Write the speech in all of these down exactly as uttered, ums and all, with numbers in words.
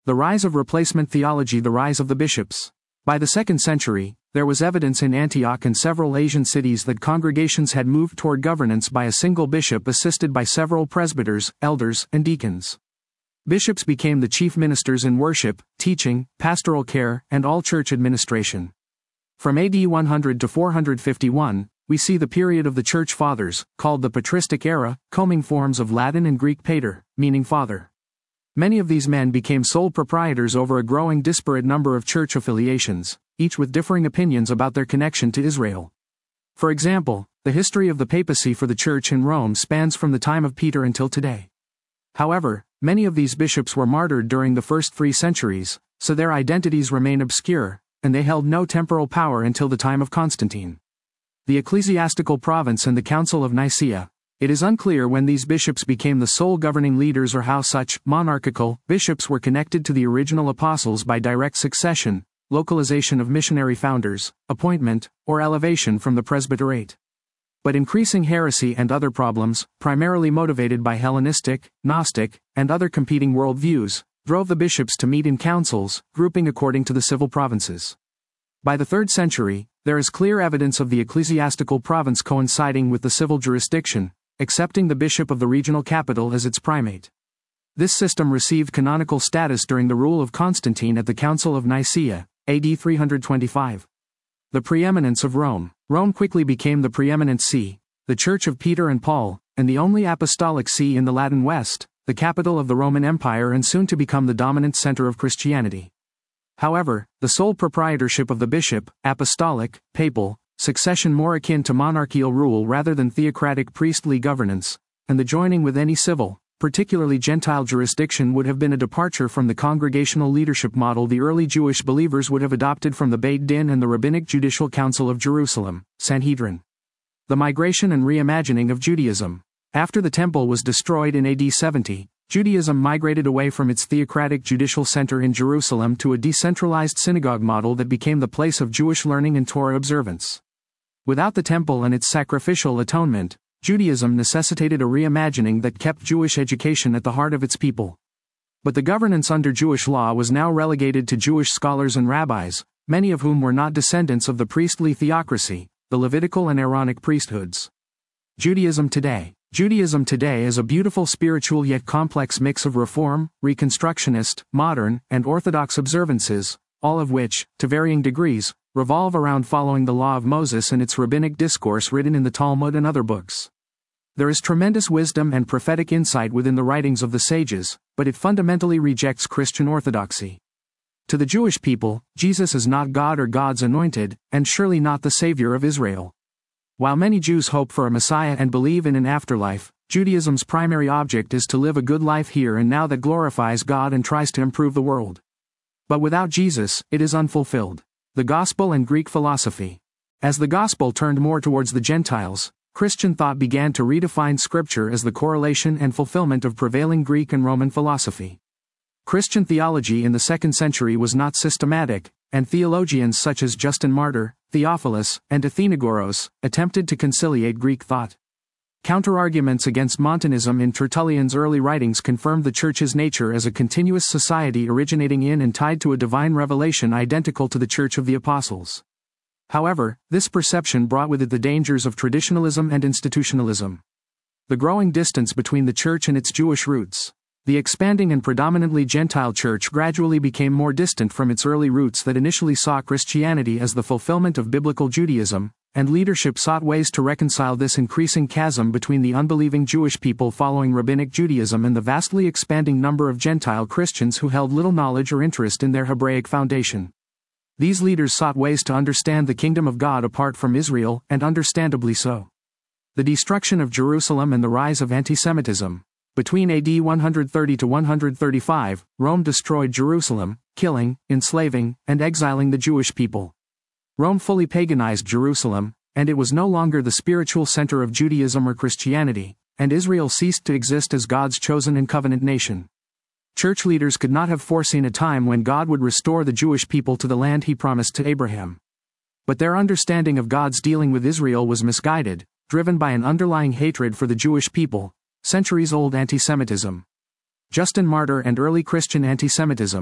The rise of replacement theology. The rise of the bishops. By the second century, there was evidence in Antioch and several Asian cities that congregations had moved toward governance by a single bishop assisted by several presbyters, elders, and deacons. Bishops became the chief ministers in worship, teaching, pastoral care, and all church administration. From A D one hundred to four fifty-one, we see the period of the Church Fathers, called the patristic era, combing forms of Latin and Greek pater, meaning father. Many of these men became sole proprietors over a growing disparate number of church affiliations, each with differing opinions about their connection to Israel. For example, the history of the papacy for the church in Rome spans from the time of Peter until today. However, many of these bishops were martyred during the first three centuries, so their identities remain obscure, and they held no temporal power until the time of Constantine. The ecclesiastical province and the Council of Nicaea. It is unclear when these bishops became the sole governing leaders or how such monarchical bishops were connected to the original apostles by direct succession, localization of missionary founders, appointment, or elevation from the presbyterate. But increasing heresy and other problems, primarily motivated by Hellenistic, Gnostic, and other competing worldviews, drove the bishops to meet in councils, grouping according to the civil provinces. By the third century, there is clear evidence of the ecclesiastical province coinciding with the civil jurisdiction, accepting the bishop of the regional capital as its primate. This system received canonical status during the rule of Constantine at the Council of Nicaea, A D three twenty-five. The preeminence of Rome. Rome quickly became the preeminent see, the Church of Peter and Paul, and the only apostolic see in the Latin West, the capital of the Roman Empire and soon to become the dominant center of Christianity. However, the sole proprietorship of the bishop, apostolic, papal, succession more akin to monarchical rule rather than theocratic priestly governance, and the joining with any civil, particularly Gentile jurisdiction would have been a departure from the congregational leadership model the early Jewish believers would have adopted from the Beit Din and the Rabbinic Judicial Council of Jerusalem, Sanhedrin. The migration and reimagining of Judaism. After the temple was destroyed in A D seventy, Judaism migrated away from its theocratic judicial center in Jerusalem to a decentralized synagogue model that became the place of Jewish learning and Torah observance. Without the temple and its sacrificial atonement, Judaism necessitated a reimagining that kept Jewish education at the heart of its people. But the governance under Jewish law was now relegated to Jewish scholars and rabbis, many of whom were not descendants of the priestly theocracy, the Levitical and Aaronic priesthoods. Judaism today. Judaism today is a beautiful spiritual yet complex mix of Reform, Reconstructionist, modern, and Orthodox observances, all of which, to varying degrees, revolve around following the law of Moses and its rabbinic discourse written in the Talmud and other books. There is tremendous wisdom and prophetic insight within the writings of the sages, but it fundamentally rejects Christian orthodoxy. To the Jewish people, Jesus is not God or God's anointed, and surely not the Savior of Israel. While many Jews hope for a Messiah and believe in an afterlife, Judaism's primary object is to live a good life here and now that glorifies God and tries to improve the world. But without Jesus, it is unfulfilled. The Gospel and Greek philosophy. As the Gospel turned more towards the Gentiles, Christian thought began to redefine Scripture as the correlation and fulfillment of prevailing Greek and Roman philosophy. Christian theology in the second century was not systematic, and theologians such as Justin Martyr, Theophilus, and Athenagoras attempted to conciliate Greek thought. Counterarguments against Montanism in Tertullian's early writings confirmed the Church's nature as a continuous society originating in and tied to a divine revelation identical to the Church of the Apostles. However, this perception brought with it the dangers of traditionalism and institutionalism. The growing distance between the Church and its Jewish roots. The expanding and predominantly Gentile Church gradually became more distant from its early roots that initially saw Christianity as the fulfillment of biblical Judaism, and leadership sought ways to reconcile this increasing chasm between the unbelieving Jewish people following Rabbinic Judaism and the vastly expanding number of Gentile Christians who held little knowledge or interest in their Hebraic foundation. These leaders sought ways to understand the kingdom of God apart from Israel, and understandably so. The destruction of Jerusalem and the rise of anti-Semitism. Between A D one thirty to one thirty-five, Rome destroyed Jerusalem, killing, enslaving, and exiling the Jewish people. Rome fully paganized Jerusalem, and it was no longer the spiritual center of Judaism or Christianity, and Israel ceased to exist as God's chosen and covenant nation. Church leaders could not have foreseen a time when God would restore the Jewish people to the land he promised to Abraham. But their understanding of God's dealing with Israel was misguided, driven by an underlying hatred for the Jewish people, centuries-old anti-Semitism. Justin Martyr and early Christian anti-Semitism.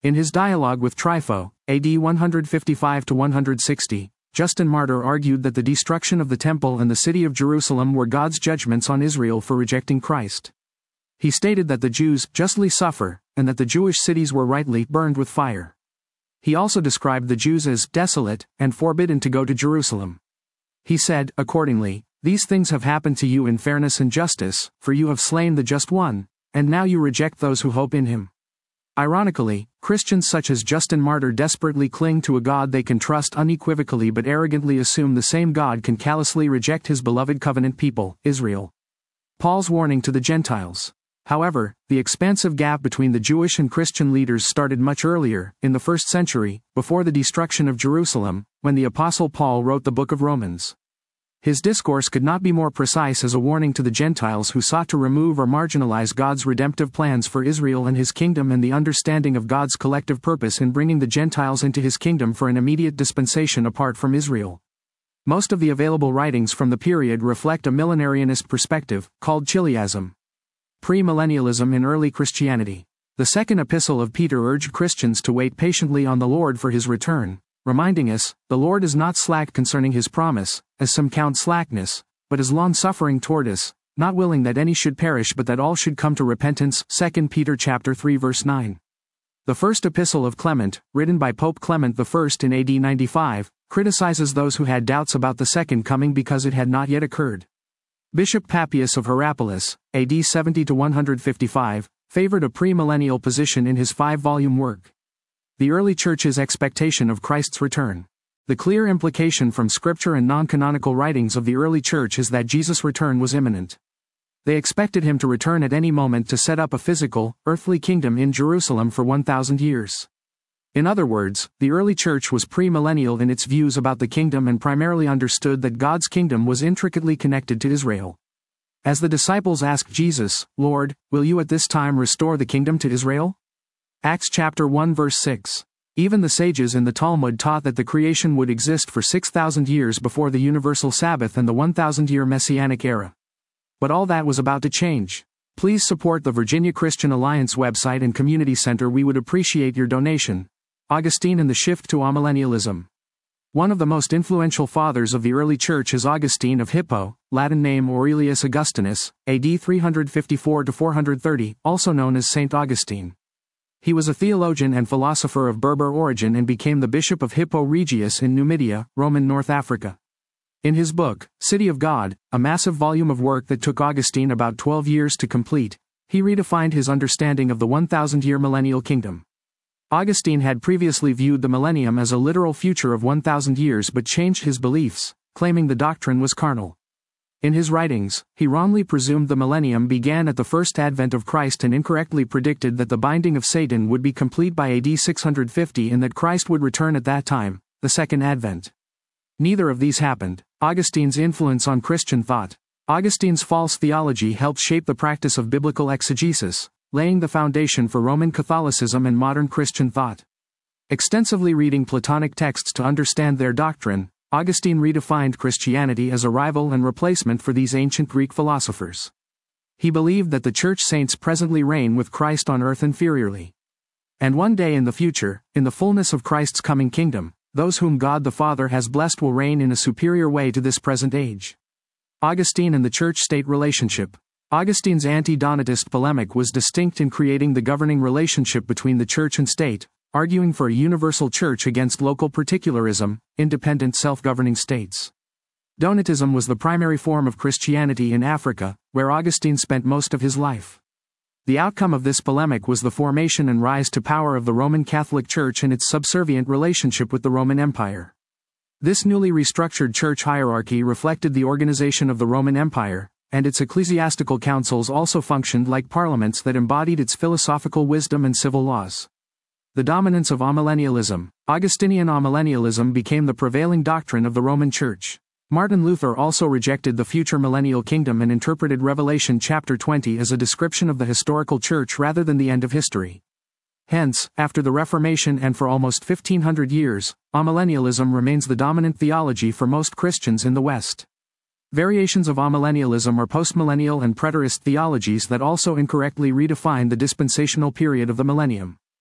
In his dialogue with Trypho, A D one fifty-five to one sixty, Justin Martyr argued that the destruction of the temple and the city of Jerusalem were God's judgments on Israel for rejecting Christ. He stated that the Jews justly suffer, and that the Jewish cities were rightly burned with fire. He also described the Jews as desolate and forbidden to go to Jerusalem. He said, accordingly, "These things have happened to you in fairness and justice, for you have slain the just one, and now you reject those who hope in him." Ironically, Christians such as Justin Martyr desperately cling to a God they can trust unequivocally but arrogantly assume the same God can callously reject his beloved covenant people, Israel. Paul's warning to the Gentiles. However, the expansive gap between the Jewish and Christian leaders started much earlier, in the first century, before the destruction of Jerusalem, when the Apostle Paul wrote the book of Romans. His discourse could not be more precise as a warning to the Gentiles who sought to remove or marginalize God's redemptive plans for Israel and his kingdom and the understanding of God's collective purpose in bringing the Gentiles into his kingdom for an immediate dispensation apart from Israel. Most of the available writings from the period reflect a millenarianist perspective, called Chiliasm. Premillennialism in early Christianity. The second epistle of Peter urged Christians to wait patiently on the Lord for his return, reminding us, "The Lord is not slack concerning his promise, as some count slackness, but is long-suffering toward us, not willing that any should perish but that all should come to repentance." Second Peter chapter three verse nine. The first epistle of Clement, written by Pope Clement the First in A D ninety-five, criticizes those who had doubts about the second coming because it had not yet occurred. Bishop Papias of Hierapolis, A D seventy to one fifty-five, favored a premillennial position in his five-volume work. The early Church's expectation of Christ's return. The clear implication from Scripture and non-canonical writings of the early Church is that Jesus' return was imminent. They expected him to return at any moment to set up a physical, earthly kingdom in Jerusalem for one thousand years. In other words, the early Church was premillennial in its views about the kingdom and primarily understood that God's kingdom was intricately connected to Israel. As the disciples asked Jesus, "Lord, will you at this time restore the kingdom to Israel?" Acts chapter one verse six. Even the sages in the Talmud taught that the creation would exist for six thousand years before the universal Sabbath and the one thousand year Messianic era. But all that was about to change. Please support the Virginia Christian Alliance website and community center. We would appreciate your donation. Augustine and the Shift to Amillennialism. One of the most influential fathers of the early Church is Augustine of Hippo, Latin name Aurelius Augustinus, A D three fifty-four to four thirty, also known as Saint Augustine. He was a theologian and philosopher of Berber origin and became the Bishop of Hippo Regius in Numidia, Roman North Africa. In his book, City of God, a massive volume of work that took Augustine about twelve years to complete, he redefined his understanding of the one thousand year millennial kingdom. Augustine had previously viewed the millennium as a literal future of one thousand years but changed his beliefs, claiming the doctrine was carnal. In his writings, he wrongly presumed the millennium began at the first advent of Christ and incorrectly predicted that the binding of Satan would be complete by A D six fifty and that Christ would return at that time, the second advent. Neither of these happened. Augustine's influence on Christian thought. Augustine's false theology helped shape the practice of biblical exegesis, laying the foundation for Roman Catholicism and modern Christian thought. Extensively reading Platonic texts to understand their doctrine, Augustine redefined Christianity as a rival and replacement for these ancient Greek philosophers. He believed that the church saints presently reign with Christ on earth inferiorly. And one day in the future, in the fullness of Christ's coming kingdom, those whom God the Father has blessed will reign in a superior way to this present age. Augustine and the church-state relationship. Augustine's anti-Donatist polemic was distinct in creating the governing relationship between the church and state, arguing for a universal church against local particularism, independent self-governing states. Donatism was the primary form of Christianity in Africa, where Augustine spent most of his life. The outcome of this polemic was the formation and rise to power of the Roman Catholic Church and its subservient relationship with the Roman Empire. This newly restructured church hierarchy reflected the organization of the Roman Empire, and its ecclesiastical councils also functioned like parliaments that embodied its philosophical wisdom and civil laws. The dominance of amillennialism. Augustinian amillennialism became the prevailing doctrine of the Roman Church. Martin Luther also rejected the future millennial kingdom and interpreted Revelation chapter twenty as a description of the historical church rather than the end of history. Hence, after the Reformation and for almost fifteen hundred years, amillennialism remains the dominant theology for most Christians in the West. Variations of amillennialism are postmillennial and preterist theologies that also incorrectly redefine the dispensational period of the millennium.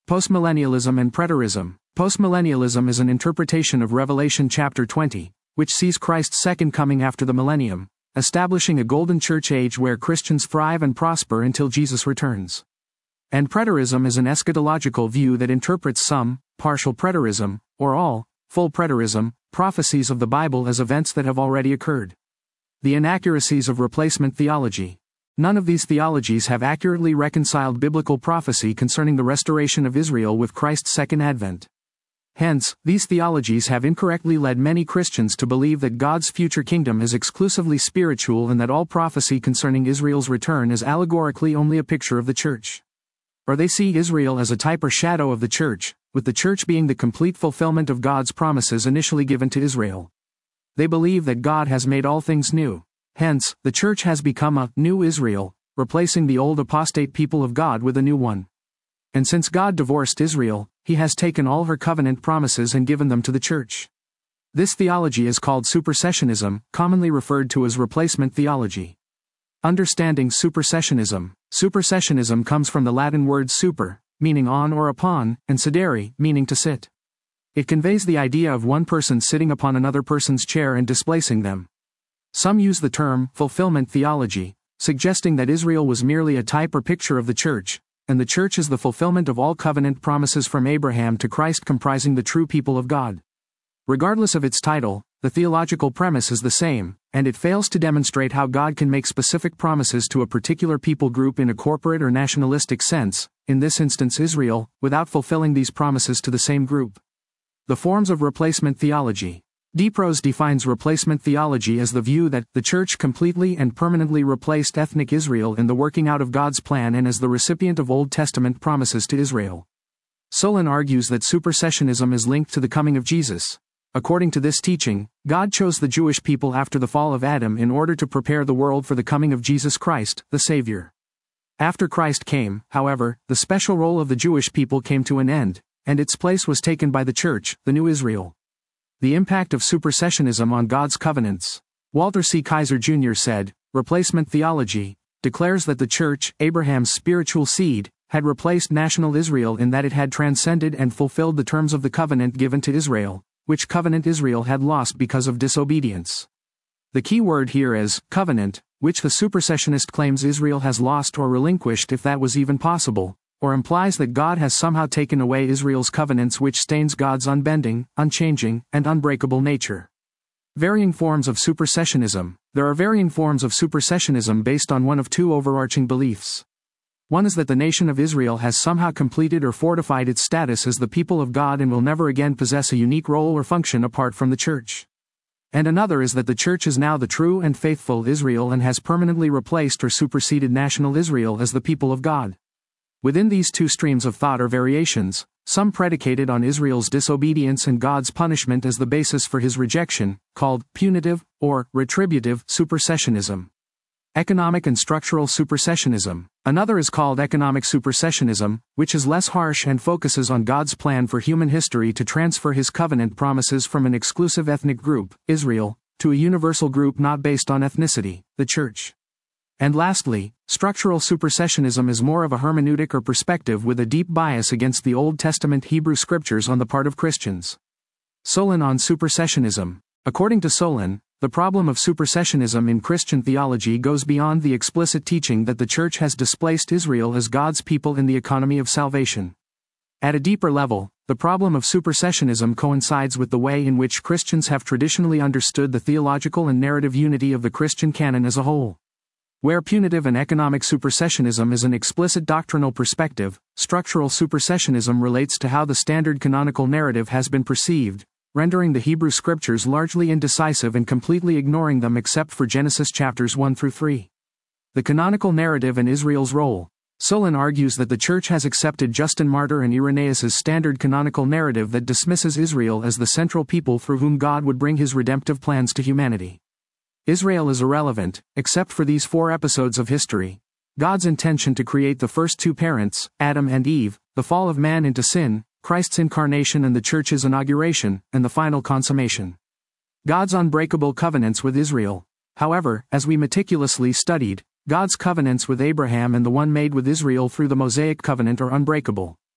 Postmillennialism and preterism. Postmillennialism is an interpretation of Revelation chapter twenty, which sees Christ's second coming after the millennium, establishing a golden church age where Christians thrive and prosper until Jesus returns. And preterism is an eschatological view that interprets some, partial preterism, or all, full preterism, prophecies of the Bible as events that have already occurred. The inaccuracies of replacement theology. None of these theologies have accurately reconciled biblical prophecy concerning the restoration of Israel with Christ's second advent. Hence, these theologies have incorrectly led many Christians to believe that God's future kingdom is exclusively spiritual and that all prophecy concerning Israel's return is allegorically only a picture of the church. Or they see Israel as a type or shadow of the church, with the church being the complete fulfillment of God's promises initially given to Israel. They believe that God has made all things new. Hence, the church has become a new Israel, replacing the old apostate people of God with a new one. And since God divorced Israel, he has taken all her covenant promises and given them to the church. This theology is called supersessionism, commonly referred to as replacement theology. Understanding supersessionism. Supersessionism comes from the Latin word super, meaning on or upon, and sedere, meaning to sit. It conveys the idea of one person sitting upon another person's chair and displacing them. Some use the term fulfillment theology, suggesting that Israel was merely a type or picture of the church, and the church is the fulfillment of all covenant promises from Abraham to Christ, comprising the true people of God. Regardless of its title, the theological premise is the same, and it fails to demonstrate how God can make specific promises to a particular people group in a corporate or nationalistic sense, in this instance Israel, without fulfilling these promises to the same group. The forms of replacement theology. DeProse defines replacement theology as the view that the church completely and permanently replaced ethnic Israel in the working out of God's plan and as the recipient of Old Testament promises to Israel. Solon argues that supersessionism is linked to the coming of Jesus. According to this teaching, God chose the Jewish people after the fall of Adam in order to prepare the world for the coming of Jesus Christ, the Savior. After Christ came, however, the special role of the Jewish people came to an end, and its place was taken by the church, the new Israel. The impact of supersessionism on God's covenants. Walter C. Kaiser Junior said, replacement theology declares that the church, Abraham's spiritual seed, had replaced national Israel in that it had transcended and fulfilled the terms of the covenant given to Israel, which covenant Israel had lost because of disobedience. The key word here is covenant, which the supersessionist claims Israel has lost or relinquished if that was even possible, or implies that God has somehow taken away Israel's covenants, which stains God's unbending, unchanging, and unbreakable nature. Varying forms of supersessionism. There are varying forms of supersessionism based on one of two overarching beliefs. One is that the nation of Israel has somehow completed or fortified its status as the people of God and will never again possess a unique role or function apart from the church. And another is that the church is now the true and faithful Israel and has permanently replaced or superseded national Israel as the people of God. Within these two streams of thought are variations, some predicated on Israel's disobedience and God's punishment as the basis for his rejection, called punitive or retributive supersessionism. Economic and structural supersessionism. Another is called economic supersessionism, which is less harsh and focuses on God's plan for human history to transfer his covenant promises from an exclusive ethnic group, Israel, to a universal group not based on ethnicity, the church. And lastly, structural supersessionism is more of a hermeneutic or perspective with a deep bias against the Old Testament Hebrew scriptures on the part of Christians. Solon on supersessionism. According to Solon, the problem of supersessionism in Christian theology goes beyond the explicit teaching that the church has displaced Israel as God's people in the economy of salvation. At a deeper level, the problem of supersessionism coincides with the way in which Christians have traditionally understood the theological and narrative unity of the Christian canon as a whole. Where punitive and economic supersessionism is an explicit doctrinal perspective, structural supersessionism relates to how the standard canonical narrative has been perceived, rendering the Hebrew scriptures largely indecisive and completely ignoring them except for Genesis chapters one through three. The canonical narrative and Israel's role. Solon argues that the Church has accepted Justin Martyr and Irenaeus' standard canonical narrative that dismisses Israel as the central people through whom God would bring his redemptive plans to humanity. Israel is irrelevant, except for these four episodes of history: God's intention to create the first two parents, Adam and Eve, the fall of man into sin, Christ's incarnation and the Church's inauguration, and the final consummation. God's unbreakable covenants with Israel. However, as we meticulously studied, God's covenants with Abraham and the one made with Israel through the Mosaic covenant are unbreakable.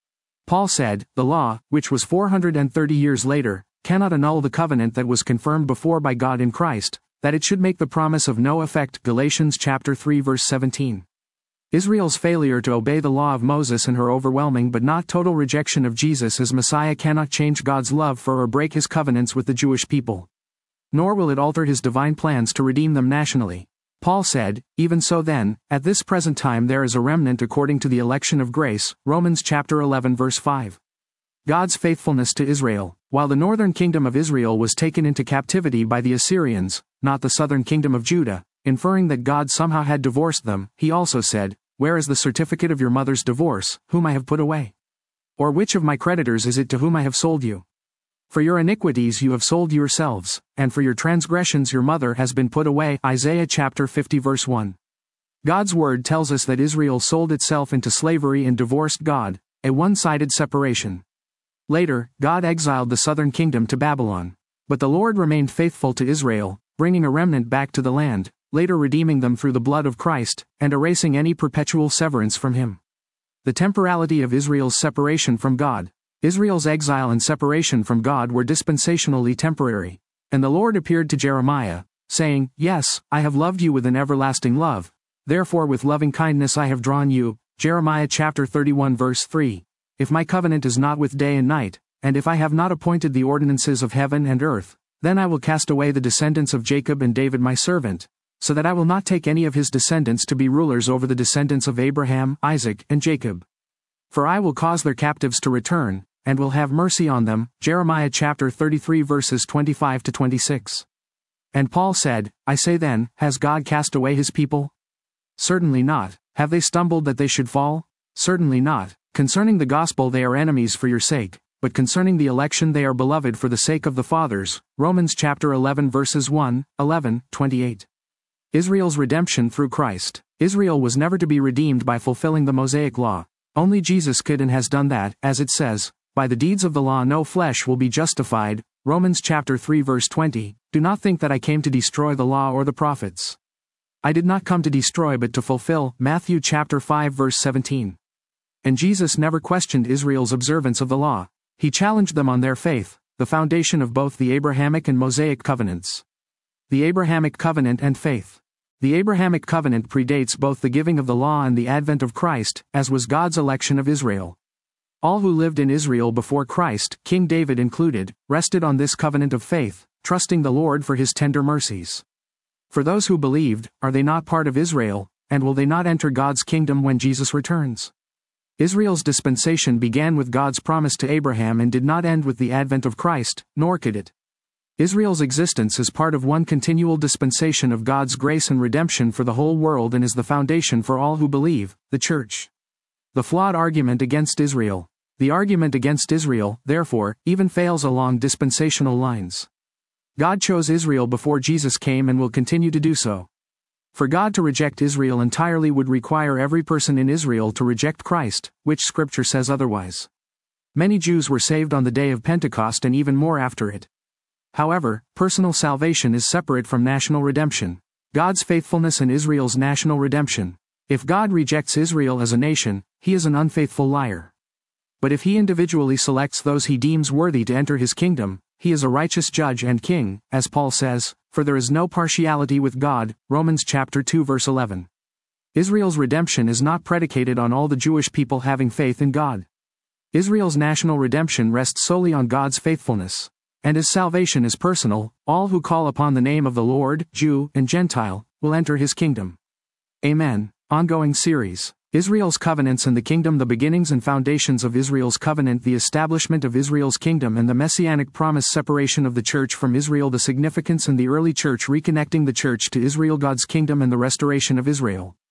Paul said, "The law, which was four hundred thirty years later, cannot annul the covenant that was confirmed before by God in Christ, that it should make the promise of no effect." Galatians chapter three verse seventeen. Israel's failure to obey the law of Moses and her overwhelming but not total rejection of Jesus as Messiah cannot change God's love for or break his covenants with the Jewish people. Nor will it alter his divine plans to redeem them nationally. Paul said, "Even so then, at this present time there is a remnant according to the election of grace." Romans chapter eleven verse five. God's faithfulness to Israel. While the northern kingdom of Israel was taken into captivity by the Assyrians, not the southern kingdom of Judah, inferring that God somehow had divorced them, he also said, "Where is the certificate of your mother's divorce, whom I have put away? Or which of my creditors is it to whom I have sold you? For your iniquities you have sold yourselves, and for your transgressions your mother has been put away." Isaiah chapter fifty verse one. God's word tells us that Israel sold itself into slavery and divorced God, a one-sided separation. Later, God exiled the southern kingdom to Babylon. But the Lord remained faithful to Israel, bringing a remnant back to the land, later redeeming them through the blood of Christ, and erasing any perpetual severance from him. The temporality of Israel's separation from God. Israel's exile and separation from God were dispensationally temporary. And the Lord appeared to Jeremiah, saying, "Yes, I have loved you with an everlasting love. Therefore with loving kindness I have drawn you." Jeremiah chapter thirty-one verse three. "If my covenant is not with day and night, and if I have not appointed the ordinances of heaven and earth, then I will cast away the descendants of Jacob and David my servant, so that I will not take any of his descendants to be rulers over the descendants of Abraham, Isaac, and Jacob. For I will cause their captives to return, and will have mercy on them." Jeremiah chapter thirty-three verses twenty-five to twenty-six. And Paul said, "I say then, has God cast away his people? Certainly not. Have they stumbled that they should fall? Certainly not. Concerning the gospel they are enemies for your sake, but concerning the election they are beloved for the sake of the fathers." Romans chapter eleven verses one, eleven, twenty-eight. Israel's redemption through Christ. Israel was never to be redeemed by fulfilling the Mosaic law. Only Jesus could and has done that, as it says, "By the deeds of the law no flesh will be justified." Romans chapter three verse twenty. "Do not think that I came to destroy the law or the prophets. I did not come to destroy but to fulfill." Matthew chapter five verse seventeen. And Jesus never questioned Israel's observance of the law. He challenged them on their faith, the foundation of both the Abrahamic and Mosaic covenants. The Abrahamic covenant and faith. The Abrahamic covenant predates both the giving of the law and the advent of Christ, as was God's election of Israel. All who lived in Israel before Christ, King David included, rested on this covenant of faith, trusting the Lord for his tender mercies. For those who believed, are they not part of Israel, and will they not enter God's kingdom when Jesus returns? Israel's dispensation began with God's promise to Abraham and did not end with the advent of Christ, nor could it. Israel's existence is part of one continual dispensation of God's grace and redemption for the whole world and is the foundation for all who believe, the Church. The flawed argument against Israel. The argument against Israel, therefore, even fails along dispensational lines. God chose Israel before Jesus came and will continue to do so. For God to reject Israel entirely would require every person in Israel to reject Christ, which Scripture says otherwise. Many Jews were saved on the day of Pentecost and even more after it. However, personal salvation is separate from national redemption. God's faithfulness and Israel's national redemption. If God rejects Israel as a nation, he is an unfaithful liar. But if he individually selects those he deems worthy to enter his kingdom, he is a righteous judge and king, as Paul says, "For there is no partiality with God." Romans chapter two verse eleven. Israel's redemption is not predicated on all the Jewish people having faith in God. Israel's national redemption rests solely on God's faithfulness. And as salvation is personal, all who call upon the name of the Lord, Jew and Gentile, will enter his kingdom. Amen. Ongoing series. Israel's covenants and the kingdom. The beginnings and foundations of Israel's covenant. The establishment of Israel's kingdom and the messianic promise. Separation of the church from Israel. The significance and the early church reconnecting the church to Israel. God's kingdom and the restoration of Israel.